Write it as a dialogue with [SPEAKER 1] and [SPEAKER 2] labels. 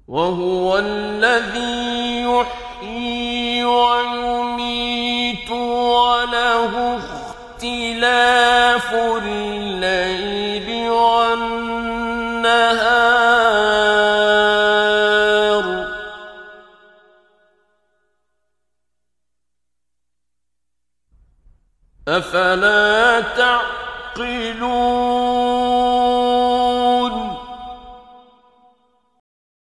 [SPEAKER 1] وهو الذي يحيي ويميت وله اختلاف الليل والنهار أفلا تعقلون